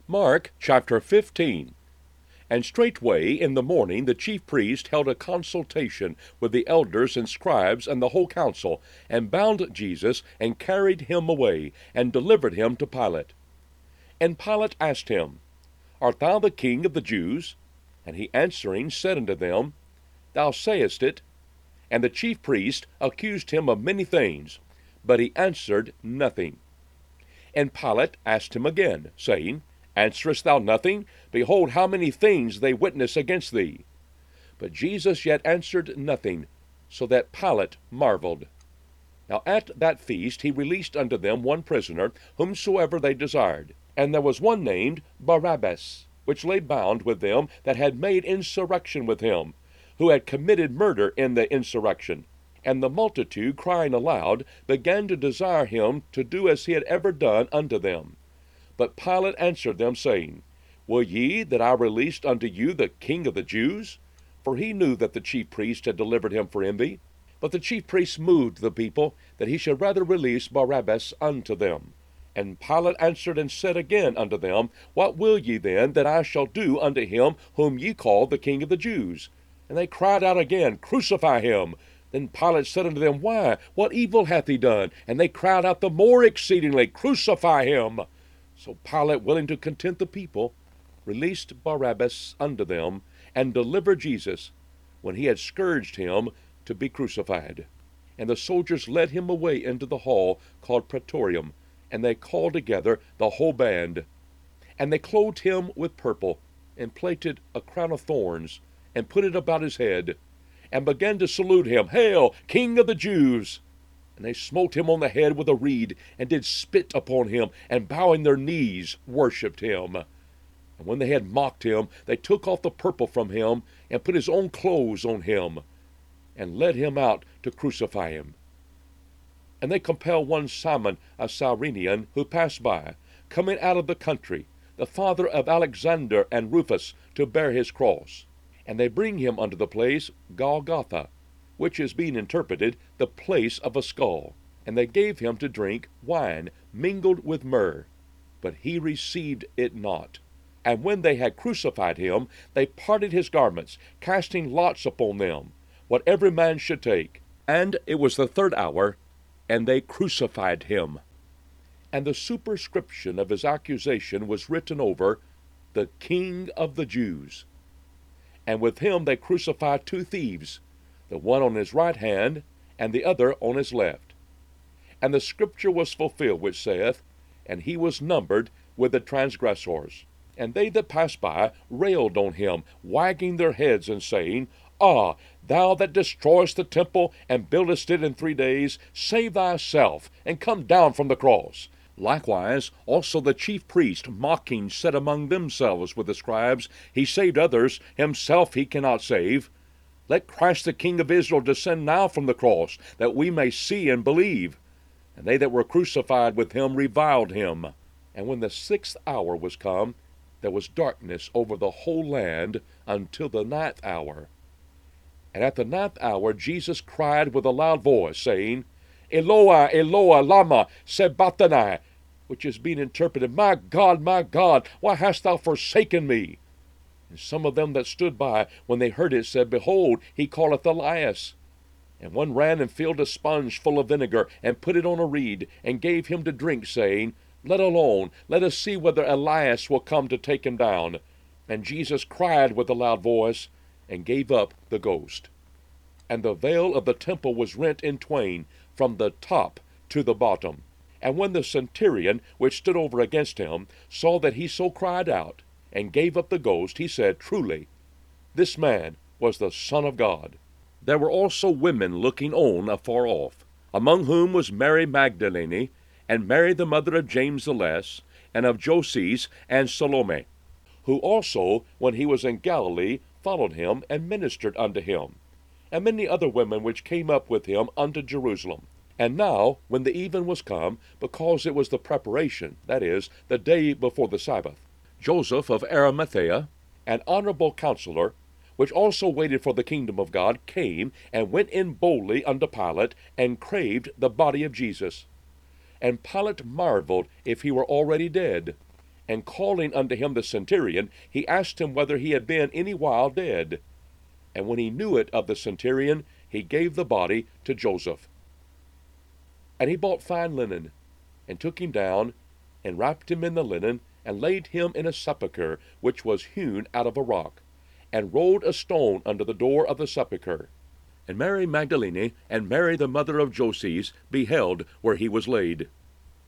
Mark chapter 15. And straightway in the morning the chief priest held a consultation with the elders and scribes and the whole council, and bound Jesus, and carried him away, and delivered him to Pilate. And Pilate asked him, Art thou the king of the Jews? And he answering said unto them, Thou sayest it. And the chief priest accused him of many things, but he answered nothing. And Pilate asked him again, saying, Answerest thou nothing? Behold, how many things they witness against thee. But Jesus yet answered nothing, so that Pilate marveled. Now at that feast he released unto them one prisoner, whomsoever they desired. And there was one named Barabbas, which lay bound with them that had made insurrection with him, who had committed murder in the insurrection. And the multitude, crying aloud, began to desire him to do as he had ever done unto them. But Pilate answered them, saying, Will ye that I released unto you the King of the Jews? For he knew that the chief priests had delivered him for envy. But the chief priests moved the people, that he should rather release Barabbas unto them. And Pilate answered and said again unto them, What will ye then that I shall do unto him whom ye call the King of the Jews? And they cried out again, Crucify him. Then Pilate said unto them, Why, what evil hath he done? And they cried out the more exceedingly, Crucify him. So Pilate, willing to content the people, released Barabbas unto them, and delivered Jesus, when he had scourged him, to be crucified. And the soldiers led him away into the hall called Praetorium, and they called together the whole band. And they clothed him with purple, and plaited a crown of thorns, and put it about his head, and began to salute him, Hail, King of the Jews! And they smote him on the head with a reed, and did spit upon him, and bowing their knees worshipped him. And when they had mocked him, they took off the purple from him, and put his own clothes on him, and led him out to crucify him. And they compelled one Simon, a Cyrenian, who passed by, coming out of the country, the father of Alexander and Rufus, to bear his cross. And they bring him unto the place Golgotha, which is being interpreted, the place of a skull. And they gave him to drink wine mingled with myrrh, but he received it not. And when they had crucified him, they parted his garments, casting lots upon them, what every man should take. And it was the third hour, and they crucified him. And the superscription of his accusation was written over, The King of the Jews. And with him they crucified two thieves, the one on his right hand, and the other on his left. And the scripture was fulfilled, which saith, And he was numbered with the transgressors. And they that passed by railed on him, wagging their heads, and saying, Ah, thou that destroyest the temple, and buildest it in 3 days, save thyself, and come down from the cross. Likewise also the chief priest, mocking, said among themselves with the scribes, He saved others, himself he cannot save. Let Christ the King of Israel descend now from the cross, that we may see and believe. And they that were crucified with him reviled him. And when the 6th hour was come, there was darkness over the whole land until the 9th hour. And at the 9th hour Jesus cried with a loud voice, saying, Eloi, Eloi, lama sabachthani, which is being interpreted, my God, why hast thou forsaken me? And some of them that stood by, when they heard it, said, Behold, he calleth Elias. And one ran and filled a sponge full of vinegar, and put it on a reed, and gave him to drink, saying, Let alone, let us see whether Elias will come to take him down. And Jesus cried with a loud voice, and gave up the ghost. And the veil of the temple was rent in twain, from the top to the bottom. And when the centurion, which stood over against him, saw that he so cried out, and gave up the ghost, he said, Truly, this man was the Son of God. There were also women looking on afar off, among whom was Mary Magdalene, and Mary the mother of James the Less, and of Joses, and Salome, who also, when he was in Galilee, followed him, and ministered unto him, and many other women which came up with him unto Jerusalem. And now, when the even was come, because it was the preparation, that is, the day before the Sabbath, Joseph of Arimathea, an honorable counselor, which also waited for the kingdom of God, came and went in boldly unto Pilate, and craved the body of Jesus. And Pilate marveled if he were already dead. And calling unto him the centurion, he asked him whether he had been any while dead. And when he knew it of the centurion, he gave the body to Joseph. And he bought fine linen, and took him down, and wrapped him in the linen, and laid him in a sepulchre which was hewn out of a rock, and rolled a stone under the door of the sepulchre. And Mary Magdalene and Mary the mother of Joses beheld where he was laid.